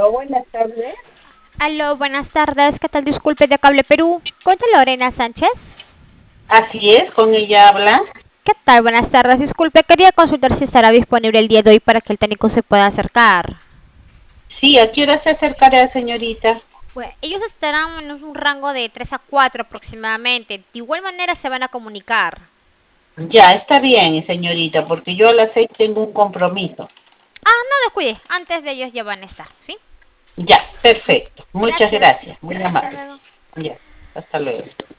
Buenas tardes. Aló, buenas tardes. ¿Qué tal? Disculpe de Cable Perú. ¿Con Lorena Sánchez? Así es, con ella habla. ¿Qué tal? Buenas tardes. Disculpe, quería consultar si estará disponible el día de hoy para que el técnico se pueda acercar. Sí, ¿a qué hora se acercará, señorita? Pues ellos estarán en un rango de 3 a 4 aproximadamente. De igual manera se van a comunicar. Ya, está bien, señorita, porque yo a las 6 tengo un compromiso. No descuide. Antes de ellos ya van a estar, ¿sí? Ya, perfecto. Muchas Gracias. gracias, muy Hasta amable. luego. Ya, hasta luego.